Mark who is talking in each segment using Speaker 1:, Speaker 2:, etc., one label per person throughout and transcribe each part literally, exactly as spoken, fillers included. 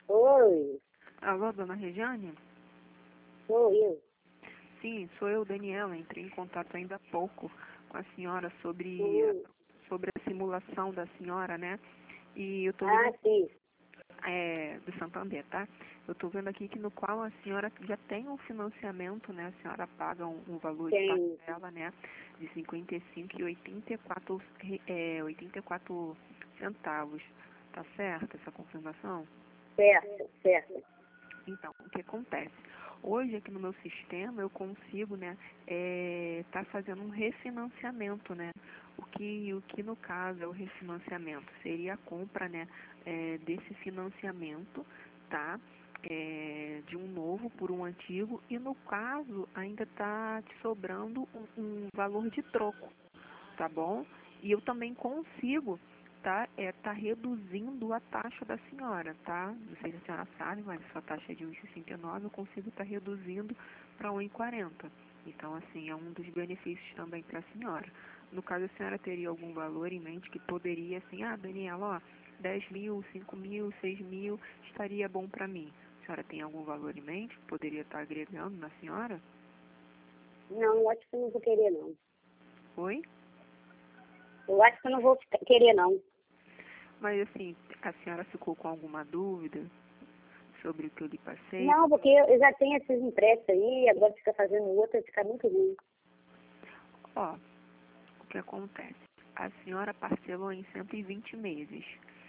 Speaker 1: Oi,
Speaker 2: Alô, dona Regiane?
Speaker 1: sou eu.
Speaker 2: Sim, sou eu, Daniela. Entrei em contato ainda há pouco com a senhora sobre,
Speaker 1: Hum.
Speaker 2: sobre a simulação da senhora, né? E eu tô
Speaker 1: Ah,
Speaker 2: vendo,
Speaker 1: sim.
Speaker 2: é, do Santander, tá? Eu tô vendo aqui que no qual a senhora já tem um financiamento, né? A senhora paga um, um valor de
Speaker 1: Tem.
Speaker 2: parcela, né? De cinquenta e cinco e oitenta e quatro, é, oitenta e quatro centavos. Tá certo essa confirmação?
Speaker 1: Certo, certo.
Speaker 2: Então, o que acontece? Hoje aqui no meu sistema eu consigo, né, é, tá fazendo um refinanciamento, né? O que, o que no caso é o refinanciamento? Seria a compra, né, é, desse financiamento, tá? É, de um novo por um antigo e no caso ainda está te sobrando um, um valor de troco, tá bom? E eu também consigo, tá, é, tá reduzindo a taxa da senhora, tá? Não sei se a senhora sabe, mas a sua taxa é de um vírgula sessenta e nove, eu consigo estar reduzindo para um vírgula quarenta. Então, assim, é um dos benefícios também para a senhora. No caso, a senhora teria algum valor em mente que poderia, assim, ah, Daniela, ó, dez mil, cinco mil, seis mil, estaria bom para mim. A senhora tem algum valor em mente que poderia estar agregando na senhora?
Speaker 1: Não, eu acho que eu não vou querer, não.
Speaker 2: Oi?
Speaker 1: Eu acho que eu não vou ficar- querer, não.
Speaker 2: Mas assim, a senhora ficou com alguma dúvida sobre o que eu lhe passei?
Speaker 1: Não, porque eu já tenho esses empréstimos aí, agora fica fazendo outro, fica muito ruim.
Speaker 2: Ó, o que acontece? A senhora parcelou em cento e vinte meses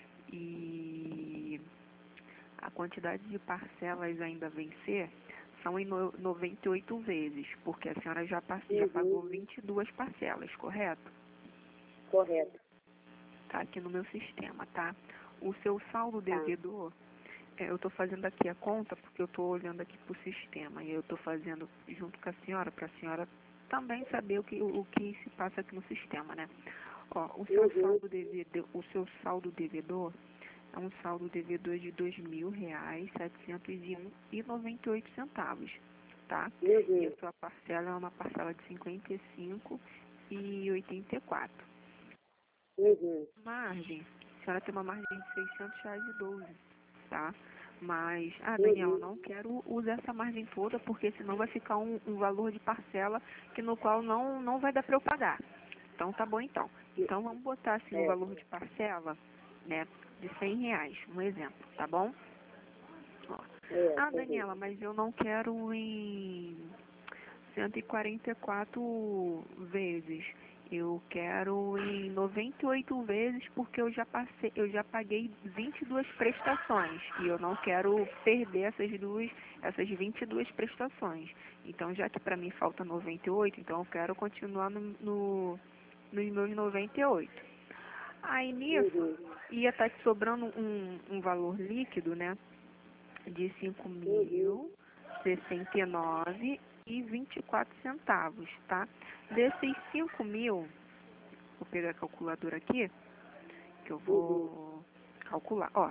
Speaker 2: e a quantidade de parcelas ainda a vencer são em no- noventa e oito vezes, porque a senhora já, pa- já
Speaker 1: Uhum,
Speaker 2: pagou vinte e duas parcelas, correto?
Speaker 1: correto.
Speaker 2: Tá aqui no meu sistema, tá? O seu saldo
Speaker 1: Tá.
Speaker 2: devedor, é, eu estou fazendo aqui a conta porque eu estou olhando aqui para o sistema e eu estou fazendo junto com a senhora, para a senhora também saber o que, o que se passa aqui no sistema, né? Ó, o seu
Speaker 1: Uhum,
Speaker 2: saldo devedor, o seu saldo devedor é um saldo devedor de dois mil reais setecentos e um e noventa e oito centavos, tá? E a
Speaker 1: uhum,
Speaker 2: sua parcela é uma parcela de cinquenta e cinco e oitenta e quatro.
Speaker 1: uhum.
Speaker 2: Margem, a senhora tem uma margem de seiscentos reais e doze, tá? Mas, ah, Daniela,
Speaker 1: Uhum.
Speaker 2: não quero usar essa margem toda, porque senão vai ficar um, um valor de parcela que no qual não, não vai dar para eu pagar. Então, tá bom então. Então, vamos botar assim um
Speaker 1: É,
Speaker 2: valor de parcela, né, de cem reais, um exemplo, tá bom? Ó.
Speaker 1: é,
Speaker 2: Ah,
Speaker 1: uhum.
Speaker 2: Daniela, mas eu não quero em cento e quarenta e quatro vezes. Eu quero em noventa e oito vezes porque eu já passei, eu já paguei vinte e duas prestações e eu não quero perder essas duas, essas vinte e duas prestações. Então, já que para mim falta noventa e oito, então eu quero continuar no, no, nos meus noventa e oito. Aí nisso
Speaker 1: Uhum,
Speaker 2: ia estar te sobrando um, um valor líquido, né, de cinco
Speaker 1: uhum,
Speaker 2: mil sessenta e nove e vinte e quatro centavos, tá? Desses cinco mil, vou pegar a calculadora aqui, que eu
Speaker 1: uhum,
Speaker 2: vou calcular, ó,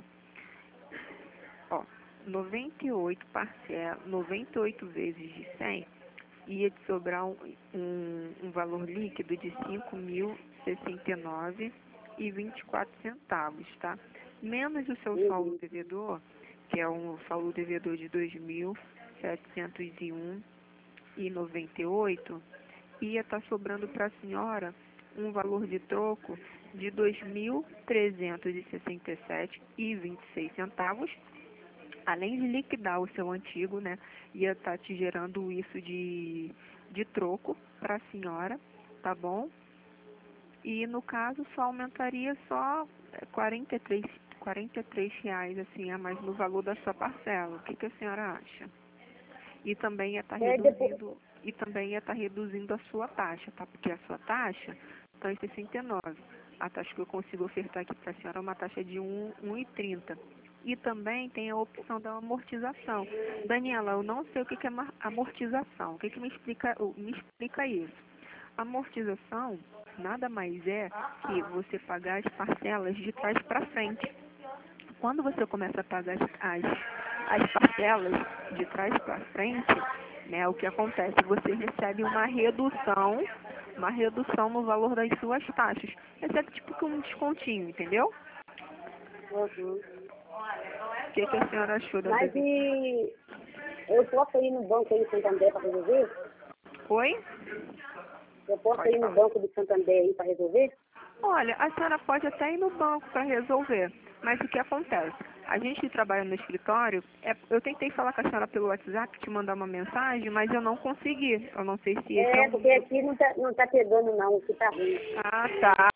Speaker 2: ó, noventa e oito parcelas, noventa e oito vezes de cem, ia te sobrar um, um, um valor líquido de cinco mil sessenta e nove e vinte e quatro centavos, tá? Menos o seu saldo
Speaker 1: uhum,
Speaker 2: devedor, que é um saldo devedor de dois mil setecentos e um e noventa e oito, ia estar sobrando para a senhora um valor de troco de dois mil trezentos e sessenta e sete e vinte e seis centavos, além de liquidar o seu antigo, né, ia estar te gerando isso de, de troco para a senhora, tá bom? E no caso só aumentaria só eh, quarenta e três, quarenta e três reais assim a mais no valor da sua parcela. O que, que a senhora acha? E também ia estar
Speaker 1: é depois.
Speaker 2: reduzindo e também ia estar reduzindo a sua taxa, tá? Porque a sua taxa está em sessenta e nove. A taxa que eu consigo ofertar aqui para a senhora é uma taxa de um e trinta. E também tem a opção da amortização. Daniela, eu não sei o que que é ma- amortização. O que que me explica, me explica isso? Amortização nada mais é que você pagar as parcelas de trás para frente. Quando você começa a pagar as, as, as parcelas de trás para frente, né, o que acontece? Você recebe uma redução, uma redução no valor das suas taxas. Esse é tipo que um descontinho, entendeu?
Speaker 1: Uhum.
Speaker 2: que, que a senhora achou da
Speaker 1: Mas e eu posso ir no banco aí de Santander para resolver?
Speaker 2: Oi?
Speaker 1: Eu posso
Speaker 2: Pode
Speaker 1: ir no
Speaker 2: falar.
Speaker 1: banco de Santander aí para resolver?
Speaker 2: Olha, a senhora pode até ir no banco para resolver, mas o que acontece? A gente que trabalha no escritório, é, eu tentei falar com a senhora pelo WhatsApp, te mandar uma mensagem, mas eu não consegui. Eu não sei se esse é
Speaker 1: É,
Speaker 2: um
Speaker 1: porque
Speaker 2: dos...
Speaker 1: aqui não tá, não tá pegando não, aqui tá ruim.
Speaker 2: Ah, tá.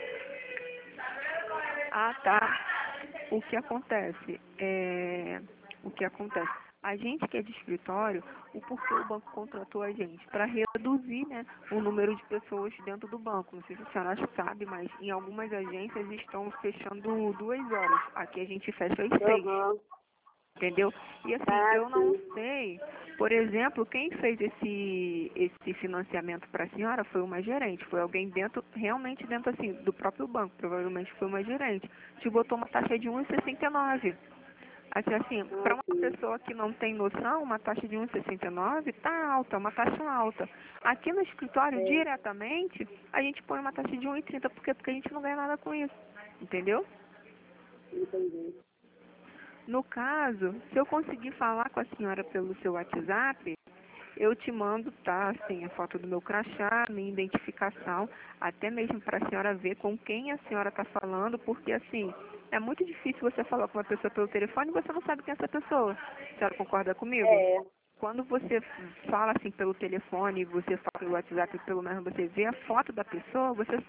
Speaker 2: Ah, tá. O que acontece? É... O que acontece? A gente que é de escritório, o porquê o banco contratou a gente? Para reduzir, né, o número de pessoas dentro do banco. Não sei se a senhora sabe, mas em algumas agências estão fechando duas horas. Aqui a gente fecha às seis.
Speaker 1: Aham,
Speaker 2: Entendeu? E assim,
Speaker 1: tá
Speaker 2: eu não
Speaker 1: sim.
Speaker 2: sei, por exemplo, quem fez esse, esse financiamento para a senhora foi uma gerente, foi alguém dentro, realmente dentro assim, do próprio banco, provavelmente foi uma gerente. Te botou uma taxa de um vírgula sessenta e nove. Assim, assim
Speaker 1: Ah,
Speaker 2: para uma
Speaker 1: sim.
Speaker 2: pessoa que não tem noção, uma taxa de um vírgula sessenta e nove tá alta, uma taxa alta. Aqui no escritório,
Speaker 1: É,
Speaker 2: diretamente, a gente põe uma taxa de um vírgula trinta, porque, porque a gente não ganha nada com isso. Entendeu?
Speaker 1: entendi.
Speaker 2: No caso, se eu conseguir falar com a senhora pelo seu WhatsApp, eu te mando, tá, assim, a foto do meu crachá, minha identificação, até mesmo para a senhora ver com quem a senhora está falando, porque, assim, é muito difícil você falar com uma pessoa pelo telefone e você não sabe quem é essa pessoa. A senhora concorda comigo?
Speaker 1: É,
Speaker 2: Quando você fala, assim, pelo telefone, você fala pelo WhatsApp, pelo menos você vê a foto da pessoa, você